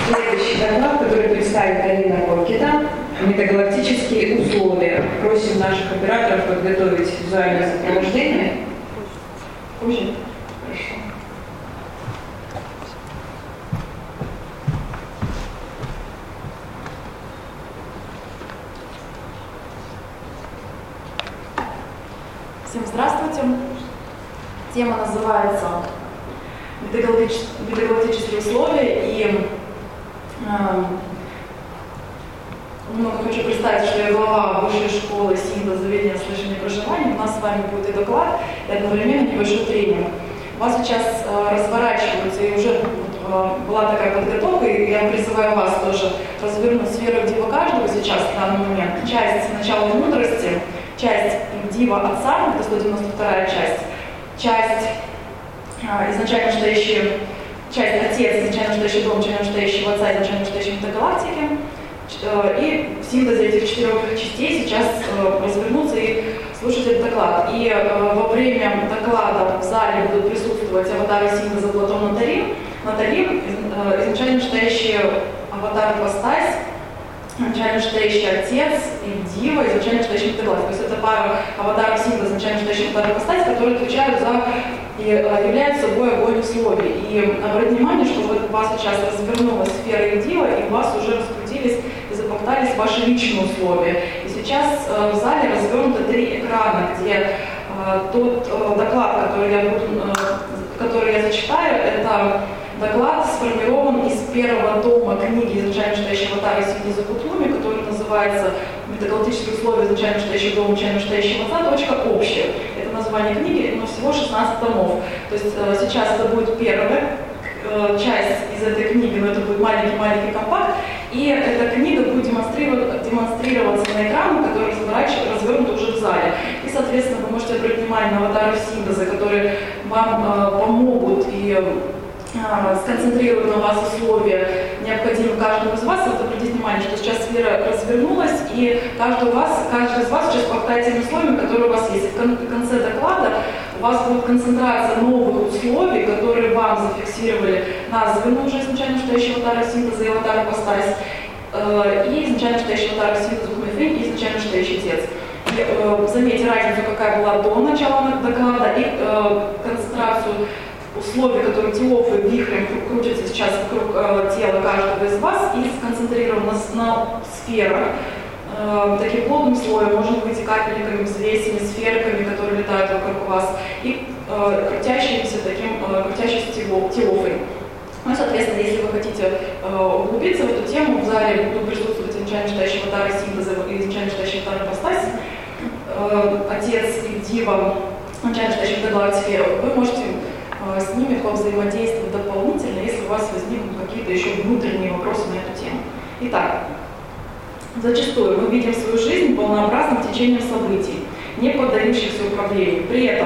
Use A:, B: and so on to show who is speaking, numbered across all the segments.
A: Следующий доклад, который представит Алина Кокина, метагалактические условия. Просим наших операторов подготовить визуальное сопровождение. Позже? Хорошо.
B: Всем здравствуйте. Тема называется «Метагалактические условия». И много хочу представить, что я глава Высшей школы СИНДа заведения слышания и проживания. У нас с вами будет и доклад, и одновременно небольшой тренинг. У вас сейчас разворачиваются, и уже была такая подготовка, и я призываю вас тоже развернуть сферу Дива каждого сейчас, в данный момент. Часть начала мудрости, часть Дива Отца, это 192-я часть изначально настоящая, часть Отец, изначально настоящий дом, изначально настоящего Отца, изначально настоящей метагалактики. И в синтезе этих 4 частей сейчас развернуться и слушать этот доклад. И во время доклада в зале будут присутствовать аватары синтеза Платон Натали, изначально настоящий аватар Ипостась, изначально настоящий Отец и Дива, изначально настоящий метагалактик. То есть это пара аватаров синтеза, изначально настоящий аватар Ипостась, которые отвечают за и являются собой огонь условий. И обратите внимание, что у вас сейчас развернулась сфера Дива, и у вас уже раскрутились и запахтались ваши личные условия. И сейчас в зале развернуто 3 экрана, где тот доклад, который я зачитаю, это доклад сформирован из первого тома книги «Изначально настоящего аватара Синтеза Кутуми», который называется «Метагалактические условия изначально настоящего дома, изначально настоящего отца. Точка общая». Это название книги, но всего 16 томов. То есть сейчас это будет первая часть из этой книги, но это будет маленький компакт. И эта книга будет демонстрироваться на экране, который развернут уже в зале. И, соответственно, вы можете обратить внимание на аватаров синтеза, которые вам помогут и сконцентрируют на вас условия, необходимые каждому из вас. Вот обратите внимание, что сейчас сфера развернулась, и каждый из вас сейчас пахтает теми условиями, которые у вас есть. В конце доклада у вас будет концентрация новых условий, которые вам зафиксировали названы уже изначально настоящего аватара синтеза и аватара Ипостась, и изначально настоящего аватара синтеза Хмефрин, и изначально настоящий Отец. Заметьте разницу, какая была до начала доклада, и концентрацию условия, которые теофы вихрем крутятся сейчас вокруг тела каждого из вас, и сконцентрированы на сферах, таким плотным слоем, может быть, капельками, взвесями, сферками, которые летают вокруг вас, и крутящейся теофой. Ну, соответственно, если вы хотите углубиться в эту тему, в зале будут присутствовать изначально настоящий аватар синтеза и изначально настоящий аватар Ипостась, Отец и Дива, изначально настоящий метагалактики. Вы можете с ними повзаимодействовать дополнительно, если у вас возникнут какие-то еще внутренние вопросы на эту тему. Итак, зачастую мы видим свою жизнь полнообразным течением событий, не поддающихся управлению. При этом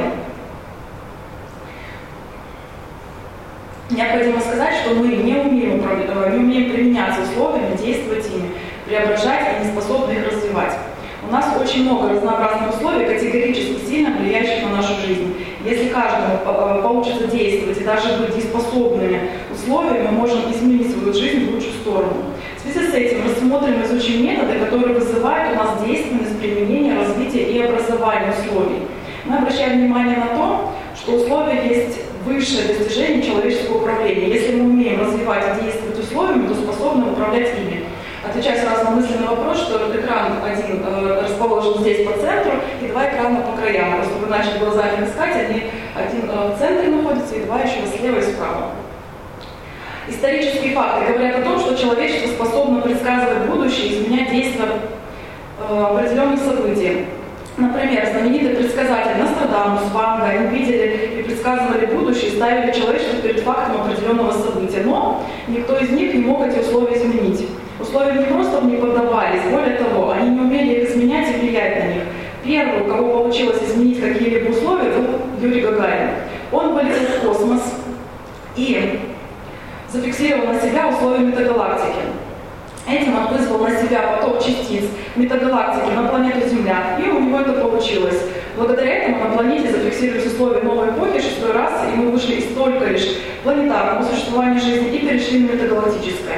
B: необходимо сказать, что мы не умеем применять условиями, действовать ими, преображать и не способны их развивать. У нас очень много разнообразных условий, категорически сильно влияющих на нашу жизнь. Если каждому получится действовать и даже быть дееспособными условиями, мы можем изменить свою жизнь в лучшую сторону. В связи с этим рассмотрим и изучим методы, которые вызывают у нас действенность применения, развития и образования условий. Мы обращаем внимание на то, что условия есть высшее достижение человеческого управления. Если мы умеем развивать и действовать условиями, то способны управлять ими. Отвечая сразу на мысленный вопрос, что экран один расположен здесь по центру и 2 экрана по краям. Просто вы начали глазами искать, они один в центре находится и 2 еще слева и справа. Исторические факты говорят о том, что человечество способно предсказывать будущее и изменять действия определенных событий. Например, знаменитый предсказатель Нострадамус, Ванга, они видели и предсказывали будущее и ставили человечество перед фактом определенного события. Но никто из них не мог эти условия изменить. Условия не просто не поддавались, более того, они не умели их изменять и влиять на них. Первый, у кого получилось изменить какие-либо условия, был Юрий Гагарин. Он полетел в космос и зафиксировал на себя условия метагалактики. Этим он вызвал на себя поток частиц метагалактики на планету Земля, и у него это получилось. Благодаря этому на планете зафиксировались условия новой эпохи, 6-й расы, и мы вышли из только лишь планетарного существования жизни и перешли на метагалактическое.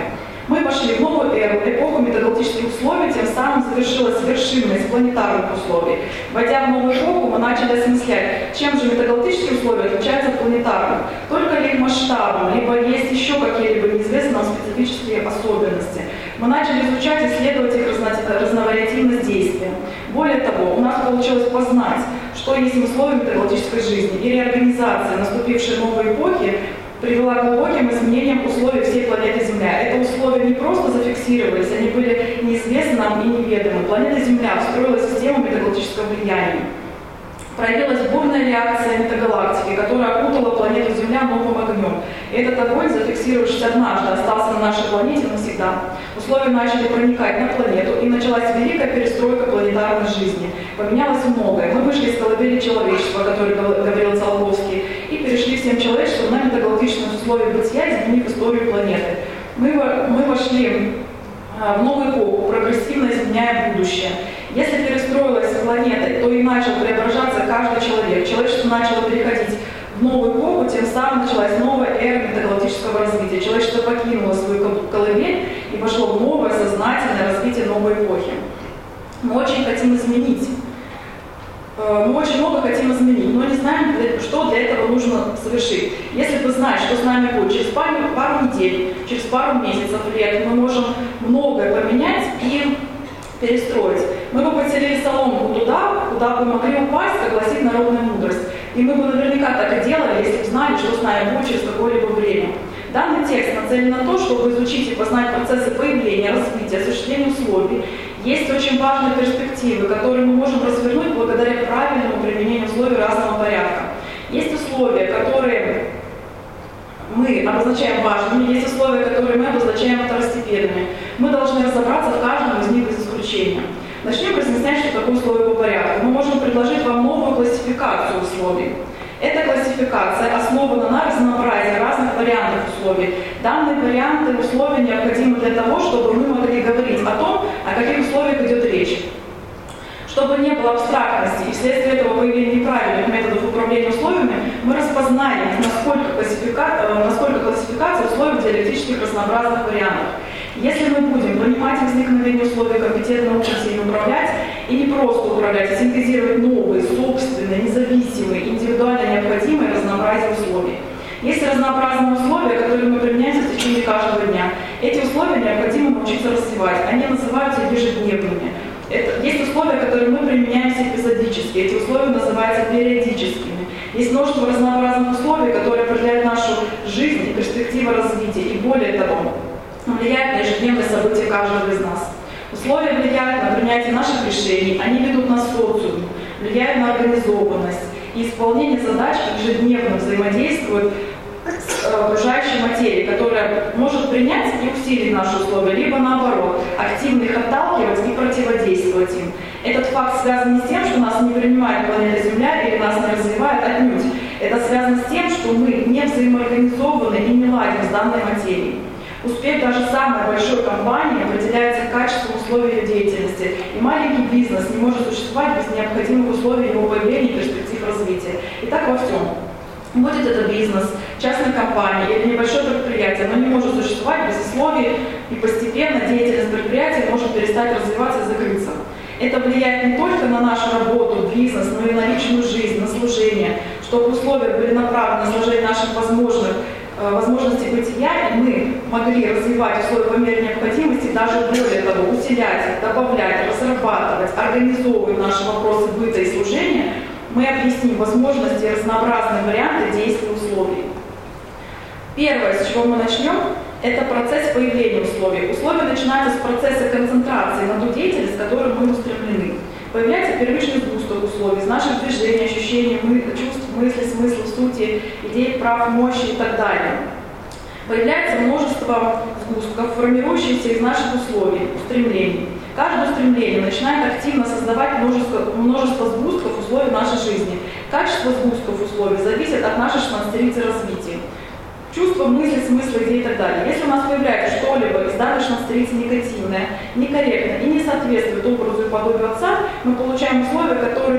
B: Мы вошли в новую эру, эпоху метагалактических условий, тем самым завершилась вершинность планетарных условий. Войдя в новую эпоху, мы начали осмыслять, чем же метагалактические условия отличаются от планетарных. Только ли их масштабом, либо есть еще какие-либо неизвестные нам специфические особенности. Мы начали изучать и исследовать их разновариативность действия. Более того, у нас получилось познать, что есть условия метагалактической жизни, и реорганизация наступившей новой эпохи привела к глубоким изменениям условий всей планеты Земля. Это условия не просто зафиксировались, они были неизвестны нам и неведомы. Планета Земля встроила систему метагалактического влияния. Проявилась бурная реакция метагалактики, которая окутала планету Земля новым огнем. И этот огонь, зафиксировавшись однажды, остался на нашей планете навсегда. Условия начали проникать на планету, и началась великая перестройка планетарной жизни. Поменялось многое. Мы вышли из колыбели человечества, о которой говорил Циолковский, и перешли всем человечеством на метагалактичные условия бытия, изменив историю планеты. Мы вошли в новую эпоху, прогрессивно изменяя будущее. Если перестроилась планета, то и начал преображаться каждый человек. Человечество начало переходить в новую эпоху, тем самым началась новая эра метагалактического развития. Человечество покинуло свою колыбель и вошло в новое сознательное развитие новой эпохи. Мы очень хотим изменить. Мы очень много хотим изменить, но не знаем, что для этого нужно совершить. Если бы знать, что с нами будет через пару недель, через пару месяцев, лет, мы можем многое поменять и перестроить. Мы бы подселили соломку туда, куда бы могли упасть, как гласит народная мудрость. И мы бы наверняка так и делали, если бы знали, что с нами будет через какое-либо время. Данный текст нацелен на то, чтобы изучить и познать процессы появления, развития, осуществления условий. Есть очень важные перспективы, которые мы можем развернуть благодаря правильному применению условий разного порядка. Есть условия, которые мы обозначаем важными, есть условия, которые мы обозначаем второстепенными. Мы должны разобраться в каждом из них без исключения. Начнем разъяснять, что такое условия по порядку. Мы можем предложить вам новую классификацию условий. Эта классификация основана на разнообразии разных вариантов условий. Данные варианты условий необходимы для того, чтобы мы могли говорить о том, о каких условиях идет речь. Чтобы не было абстрактности и вследствие этого появления неправильных методов управления условиями, мы распознали, насколько классификация условий в диалектических разнообразных вариантах. Если мы будем понимать возникновение условий, компетентно учиться ими управлять, и не просто управлять, а синтезировать новые, собственные, независимые, индивидуально необходимые разнообразие условий. Есть разнообразные условия, которые мы применяем в течение каждого дня. Эти условия необходимо научиться развивать. Они называются ежедневными. Есть условия, которые мы применяем эпизодически. Эти условия называются периодическими. Есть множество разнообразных условий, которые определяют нашу жизнь и перспективу развития. И более того, влияют на ежедневные события каждого из нас. Условия влияют на принятие наших решений, они ведут нас в социум, влияют на организованность и исполнение задач ежедневно взаимодействуют с окружающей материей, которая может принять и усилить наши условия, либо наоборот, активно их отталкивать и противодействовать им. Этот факт связан не с тем, что нас не принимает планета Земля или нас не развивает отнюдь. Это связано с тем, что мы не взаимоорганизованы и не ладим с данной материей. Успех даже самой большой компании определяется качеством условий ее деятельности, и маленький бизнес не может существовать без необходимых условий его появления и перспектив развития. И так во всем. Будет это бизнес, частная компания или небольшое предприятие, оно не может существовать без условий, и постепенно деятельность предприятия может перестать развиваться и закрыться. Это влияет не только на нашу работу, бизнес, но и на личную жизнь, на служение, чтобы условия были направлены на служение наших возможностей бытия, и мы могли развивать условия по мере необходимости, даже более того, усилять, добавлять, разрабатывать, организовывать наши вопросы быта и служения, мы объясним возможности и разнообразные варианты действий условий. Первое, с чего мы начнем, это процесс появления условий. Условия начинаются с процесса концентрации на ту деятельность, к которой мы устремлены. Появляется первичный сгусток условий из наших движений, ощущений, чувств, мыслей, смыслов, сути, идей, прав, мощи и так далее. Появляется множество сгустков, формирующихся из наших условий, устремлений. Каждое устремление начинает активно создавать множество сгустков условий нашей жизни. Качество сгустков условий зависит от нашей шманстерицы развития. Чувства, мысли, смыслы, идеи и так далее. Если у нас появляется что-либо из данной шманстерицы негативное, некорректное и не соответствует образу и подобию Отца, мы получаем условия, которые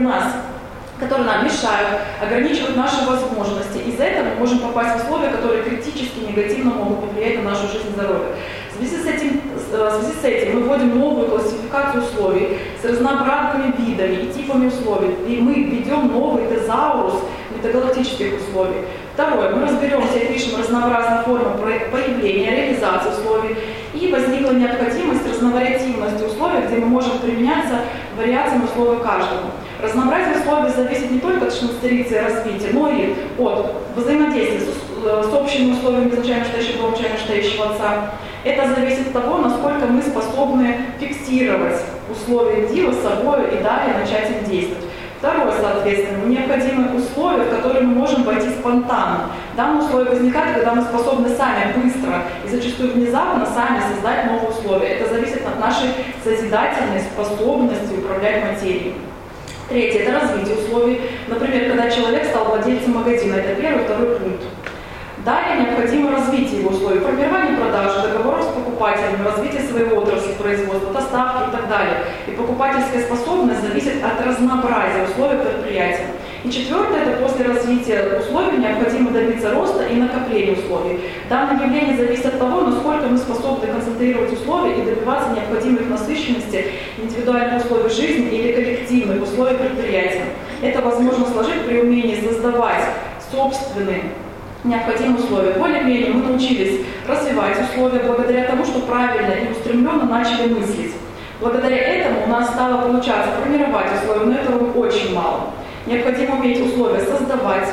B: нам мешают, ограничивают наши возможности. Из-за этого мы можем попасть в условия, которые критически негативно могут повлиять на нашу жизнь и здоровье. В связи с этим мы вводим новую классификацию условий с разнообразными видами и типами условий. И мы введем новый тезаурус метагалактических условий. Второе. Мы разберемся и пишем разнообразные формы появления, реализации условий. И возникла необходимость разновариативности условий, где мы можем применяться вариациям условий каждого. Разнообразие условий зависит не только от шнастериции развития, но и от взаимодействия с общими условиями изначально настоящего дома, изначально настоящего отца. Это зависит от того, насколько мы способны фиксировать условия дива с собой и далее начать им действовать. Второе, соответственно, необходимые условия, в которые мы можем войти спонтанно. Данные условия возникают, когда мы способны сами быстро и зачастую внезапно сами создать новые условия. Это зависит от нашей созидательной способности управлять материей. Третье – это развитие условий. Например, когда человек стал владельцем магазина. Это первый, второй пункт. Далее необходимо развитие его условий. Формирование продаж, договоров с покупателями, развитие своей отрасли производства, доставки и так далее. И покупательская способность зависит от разнообразия условий предприятия. И четвертое – это после развития условий необходимо добиться роста и накопления условий. Данное явление зависит от того, насколько мы способны концентрировать условия и добиваться необходимой их насыщенности индивидуальных условий жизни или коллективных условий предприятия. Это возможно сложить при умении создавать собственные необходимые условия. Более-менее мы научились развивать условия благодаря тому, что правильно и устремленно начали мыслить. Благодаря этому у нас стало получаться формировать условия, но этого очень мало. Необходимо уметь условия создать,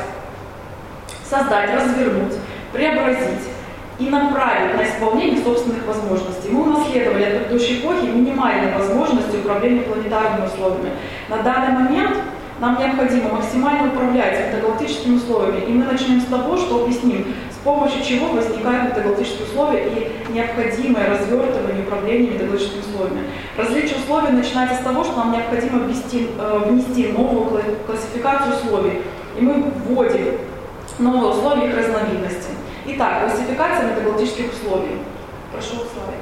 B: развернуть, преобразить и направить на исполнение собственных возможностей. Мы унаследовали от предыдущей эпохи минимальные возможности управления планетарными условиями. На данный момент нам необходимо максимально управлять метагалактическими условиями, и мы начнем с того, что объясним, с помощью чего возникают метагалактические условия и необходимое развертывание управления метагалактическими условиями. Различие условий начинается с того, что нам необходимо внести новую классификацию условий, и мы вводим новые условия их разновидности. Итак, классификация метагалактических условий. Прошу слайд.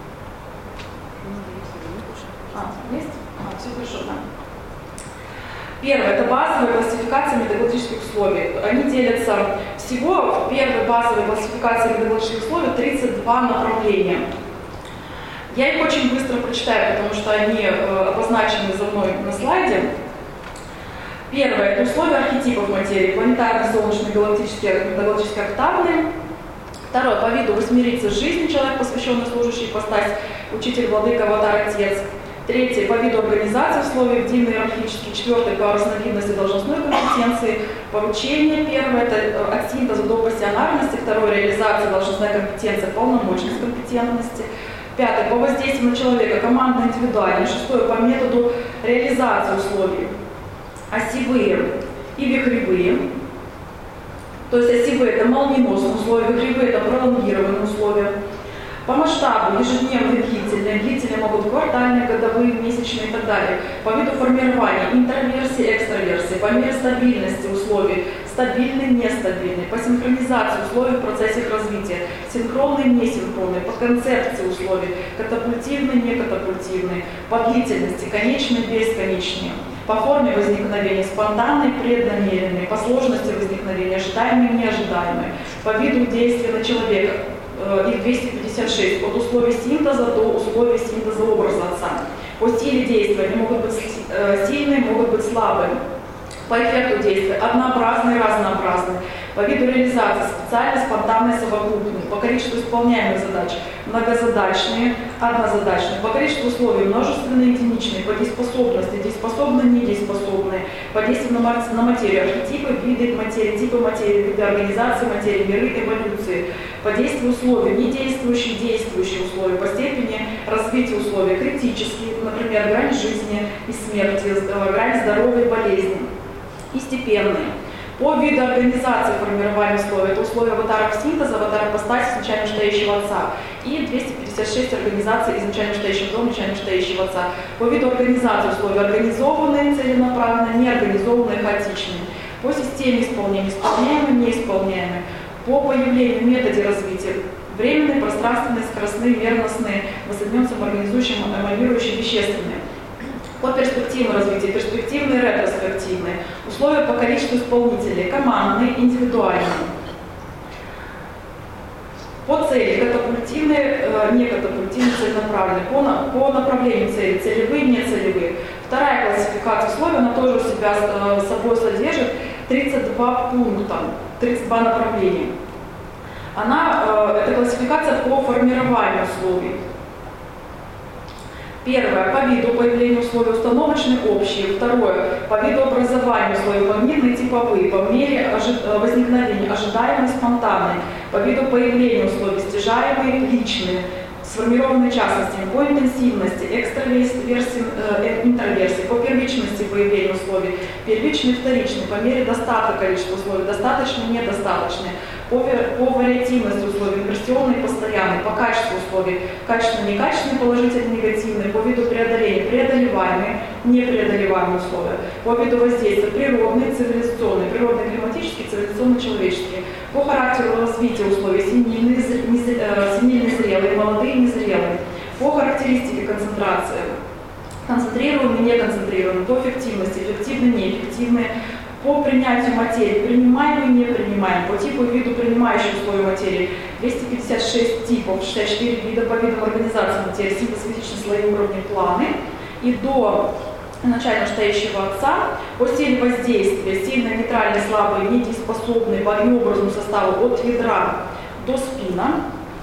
B: Есть? Все хорошо, да. Первое – это базовая классификация метагалактических условий. Они делятся всего в первой базовой классификации метагалактических условий 32 направления. Я их очень быстро прочитаю, потому что они обозначены за мной на слайде. Первое – это условия архетипов материи. Планетарные, солнечные, галактические, метагалактические, октавные. Второе – по виду восьмерицы жизни, человек, посвященный служащий, ипостась, учитель, владыка, аватар, отец. Третье – по виду организации условий, единые иерархические. Четвертое – по разновидности должностной компетенции. Поручение. Первое – это от синтеза до пассионарности. Второе – реализация должностной компетенции, полномочность компетентности. Пятое – по воздействию на человека, командно-индивидуальное. Шестое – по методу реализации условий. Осевые и вихревые. То есть осевые – это молниеносные условия, вихревые – это пролонгированные условия. По масштабу ежедневные, длительные могут квартальные, годовые, месячные и так далее. По виду формирования интроверсии, экстраверсии, по мере стабильности условий, стабильные, нестабильные, по синхронизации условий в процессе их развития, синхронные, несинхронные, по концепции условий, катапультивные, некатапультивные, по длительности, конечные, бесконечные, по форме возникновения, спонтанные, преднамеренные, по сложности возникновения, ожидаемые, неожидаемые, по виду действия на человека. Их 256, от условий синтеза до условий синтеза образа отца. По стилю действия они могут быть сильные, могут быть слабые. По эффекту действия однообразные, разнообразные. По виду реализации специальные, спонтанные, совокупные. По количеству исполняемых задач многозадачные, однозадачные. По количеству условий множественные, единичные. По дееспособности дееспособные, недееспособные. По действию на материю архетипы, виды материи, типы материи, виды организации материи, миры, эволюции. По действию условий недействующие, действующие условия. По степени развития условий критические, например, грань жизни и смерти, грань здоровья и болезни. И степенные. По виду организации формирования условий, это условия аватаров синтеза, аватара ипостаси изначально настоящего отца и 256 организаций изначально настоящего дома, изначально настоящего отца. По виду организации условия организованные, целенаправленные, неорганизованные, хаотичные. По системе исполнения, исполняемые, неисполняемые. По появлению методе развития, временные, пространственные, скоростные, мерностные, воссоединенные, самоорганизующие, эманирующие, вещественные. По перспективам развития, перспективные, ретроспективные. Условия по количеству исполнителей, командные, индивидуальные. По цели катапультивные, не катапультивные, целенаправленные. По направлению цели, целевые, нецелевые. Вторая классификация условий, она тоже у себя собой содержит 32 пункта, 32 направления. Это классификация по формированию условий. Первое, по виду появления условий установочные, общие. Второе, по виду образования условий магнитные, типовые, по мере возникновения ожидаемые, спонтанные, по виду появления условий стяжаемые, личные, сформированные частностями, по интенсивности, экстраверсии, интроверсии, по первичности появления условий, первичные, вторичные, по мере достатка количества условий, достаточные, недостаточные, по вариативности условий, инверсионные, постоянные, по качеству условий, качественные, некачественные, положительные, негативные, по виду преодоления, преодолеваемые, непреодолеваемые условия, по виду воздействия, природные, цивилизационные, природные, климатические, цивилизационные, человеческие, по характеру развития условий, сенильные, зрелые, молодые, незрелые, по характеристике концентрации, концентрированные, неконцентрированные, по эффективности, эффективные, неэффективные, по принятию материи, принимаемые, непринимаемые, по типу и виду принимающих условий материи, 256 типов, 64 вида по видам организации материи, синтез физических слоев, уровней, планы, и до начально стоящего отца, по силе воздействия, сильно, нейтральный, слабый, недееспособный, по образному составу от ядра до спина,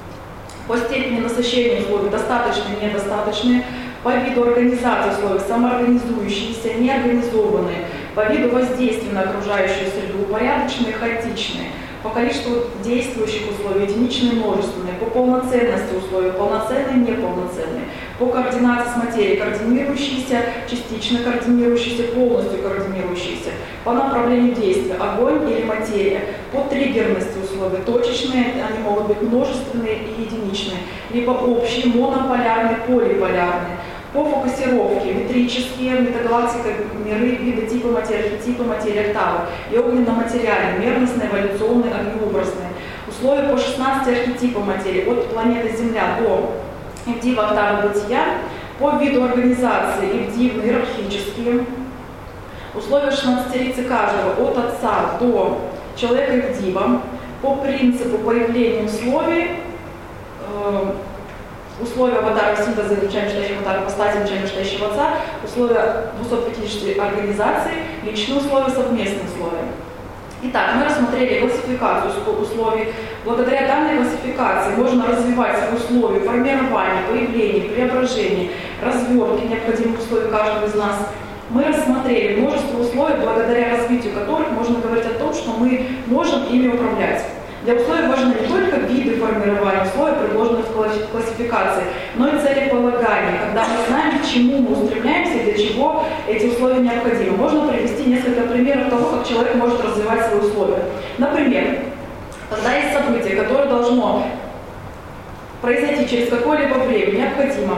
B: по степени насыщения условий достаточные, недостаточные, по виду организации условий самоорганизующиеся, неорганизованные, по виду воздействия на окружающую среду, упорядоченные, хаотичные, по количеству действующих условий, единичные, множественные, по полноценности условий, полноценные, неполноценные, по координации с материей, координирующиеся, частично координирующиеся, полностью координирующиеся, по направлению действия, огонь или материя, по триггерности условий, точечные, они могут быть множественные и единичные, либо общие, монополярные, полиполярные, по фокусировке, метрические, метагалактика, миры, виды, типы материи, октавы, и огненно-материальные, мерностные, эволюционные, огнеобразные. Условия по 16 архетипам материи, от планеты Земля до Ивдива, октавы бытия, по виду организации, Ивдивные, иерархические. Условия 16-рицы каждого, от отца до человека Ивдива, по принципу появления условий, условия аватара синтеза, изучаем читающего аватара по стадии, изучаем читающего отца, условия 250 организаций, личные условия, совместные условия. Итак, мы рассмотрели классификацию условий. Благодаря данной классификации можно развивать свои условия формирования, появления, преображения, развертки необходимых условий каждого из нас. Мы рассмотрели множество условий, благодаря развитию которых можно говорить о том, что мы можем ими управлять. Для условий важны не только виды формирования условий, предложенных в классификации, но и целеполагание, когда мы знаем, к чему мы устремляемся и для чего эти условия необходимы. Можно привести несколько примеров того, как человек может развивать свои условия. Например, когда есть событие, которое должно произойти через какое-либо время, необходимо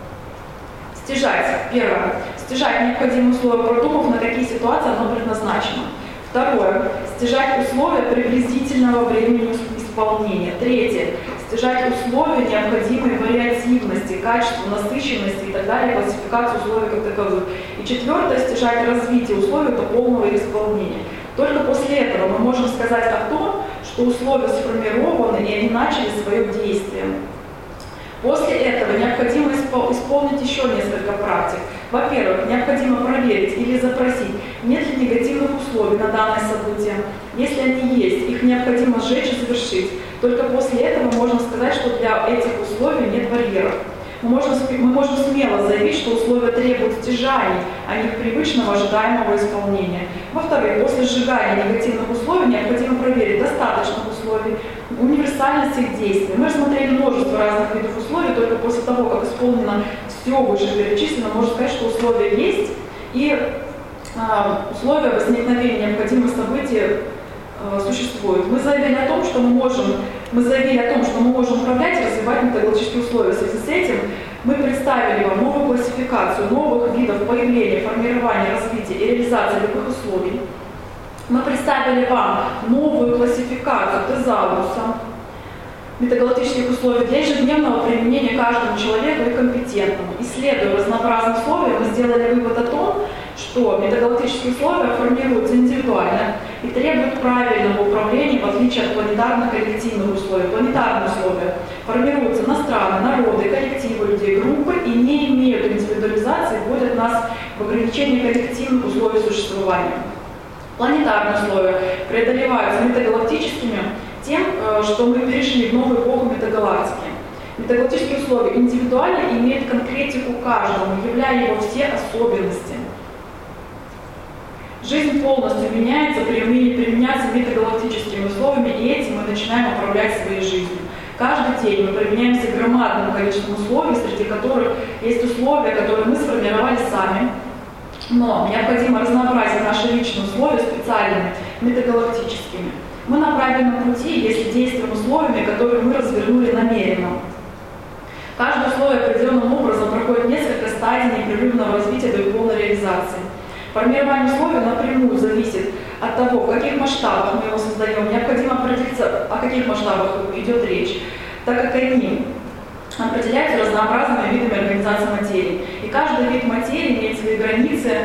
B: стяжать. Первое. Стяжать необходимые условия, продумав, на какие ситуации оно предназначено. Второе. Стяжать условия приблизительного времени исполнения. Третье. Стяжать условия необходимой вариативности, качества, насыщенности и так далее, классификацию условий как таковых. И четвертое. Стяжать развитие условий до полного исполнения. Только после этого мы можем сказать о том, что условия сформированы и они начали свое действие. После этого необходимо исполнить еще несколько практик. Во-первых, необходимо проверить или запросить, нет ли негативных условий на данное событие. Если они есть, их необходимо сжечь и завершить. Только после этого можно сказать, что для этих условий нет барьеров. Мы можем смело заявить, что условия требуют стяжаний, а не привычного ожидаемого исполнения. Во-вторых, после сжигания негативных условий необходимо проверить достаточных условий, универсальность их действий. Мы рассмотрели множество разных видов условий, только после того, как исполнено все вышеперечислено, можно сказать, что условия есть, и условия возникновения необходимых событий существуют. Мы заявили о том, что мы можем управлять и развивать методологические условия. В связи с этим мы представили вам новую классификацию новых видов появления, формирования, развития и реализации любых условий. Мы представили вам новую классификацию тезауруса, метагалактических условий для ежедневного применения каждому человеку и компетентному. Исследуя разнообразные условия, мы сделали вывод о том, что метагалактические условия формируются индивидуально, и требуют правильного управления, в отличие от планетарных коллективных условий. Планетарные условия формируются на страны, народы, коллективы людей, группы и не имеют индивидуализации, вводят нас в ограничение коллективных условий существования. Планетарные условия преодолеваются метагалактическими тем, что мы перешли в новую эпоху метагалактики. Метагалактические условия индивидуально имеют конкретику каждому, являя его все особенности. Жизнь полностью меняется при умении применяться метагалактическими условиями, и этим мы начинаем управлять своей жизнью. Каждый день мы применяемся к громадному количеству условий, среди которых есть условия, которые мы сформировали сами. Но необходимо разнообразить наши личные условия специальными, метагалактическими. Мы на правильном пути, если действуем условиями, которые мы развернули намеренно. Каждое условие определенным образом проходит несколько стадий непрерывного развития до их полной реализации. Формирование условий напрямую зависит от того, в каких масштабах мы его создаем. Необходимо определиться, о каких масштабах идет речь, так как они определяются разнообразными видами организации материи. И каждый вид материи имеет свои границы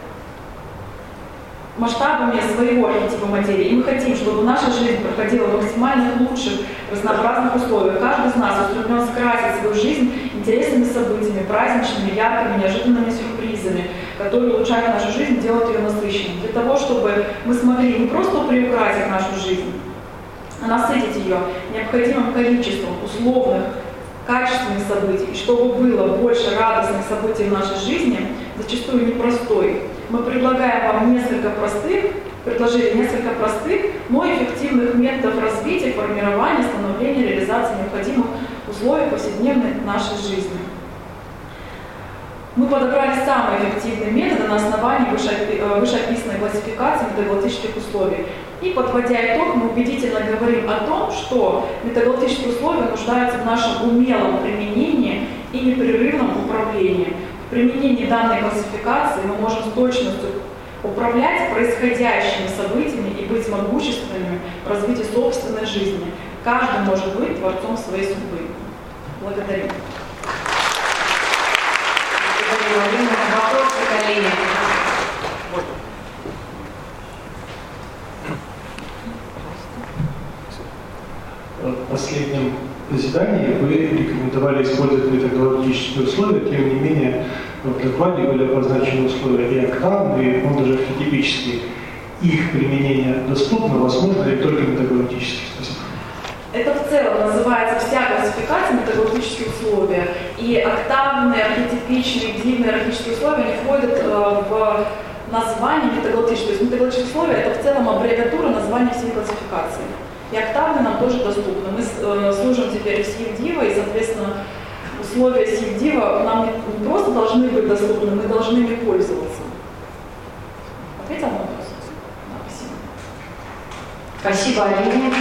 B: масштабами своего архетипа материи. И мы хотим, чтобы наша жизнь проходила в максимально лучших, разнообразных условиях. Каждый из нас устремлен скрасить свою жизнь интересными событиями, праздничными, яркими, неожиданными сюрпризами, которые улучшают нашу жизнь, делают ее насыщенной. Для того, чтобы мы смогли не просто приукрасить нашу жизнь, а насытить ее необходимым количеством условных, качественных событий, чтобы было больше радостных событий в нашей жизни, зачастую непростой. Мы предлагаем вам предложили несколько простых, но эффективных методов развития, формирования, становления, реализации необходимых условий повседневной нашей жизни. Мы подобрали самые эффективные методы на основании вышеописанной классификации метагалактических условий. И, подводя итог, мы убедительно говорим о том, что метагалактические условия нуждаются в нашем умелом применении и непрерывном управлении. В применении данной классификации мы можем с точностью управлять происходящими событиями и быть могущественными в развитии собственной жизни. Каждый может быть творцом своей судьбы. Благодарю.
A: Вопрос поколения.
C: В последнем заседании вы рекомендовали использовать метагалактические условия, тем не менее в докладе были обозначены условия и октавные, он даже архетипические. Их применение доступно, возможно ли только метагалактических? Спасибо.
B: Это в целом называется вся классификация метагалактических условий. И октавные, архетипичные, дивные архетипические условия не входят в название метагалактических. То есть метагалактические условия это в целом аббревиатура названия всей классификации. И октавы нам тоже доступны. Мы служим теперь в Сигдива, и, соответственно, условия Сигдива нам не просто должны быть доступны, мы должны ими пользоваться. Ответил на вопрос? Да, спасибо.
A: Спасибо, Алина.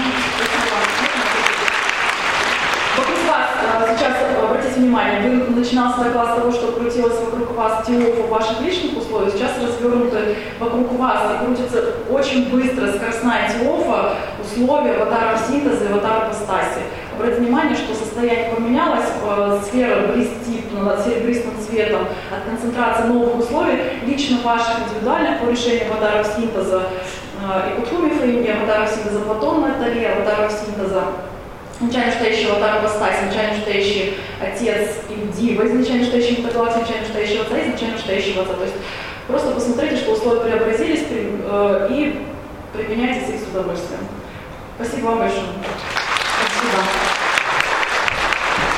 B: Вокруг вас, сейчас обратите внимание, начинался доклад с того, что крутилось вокруг вас Теофа ваших личных условий, сейчас развернуты вокруг вас и крутится очень быстро скоростная Теофа условия аватаров синтеза и аватаров апостаси. Обратите внимание, что состояние поменялось, сфера блестит над серебристым цветом от концентрации новых условий, лично ваших индивидуальных по решению аватаров синтеза и Кутхуми Фрейми, аватаров синтеза Платона Натали, аватаров синтеза изначально стоящий аватар апостаси, изначально стоящий отец Ивдива, изначально стоящий метагалактик, изначально стоящий отца, изначально стоящий отца. То есть просто посмотрите, что условия преобразились и применяйте их с удовольствием. Спасибо вам большое.
A: Спасибо.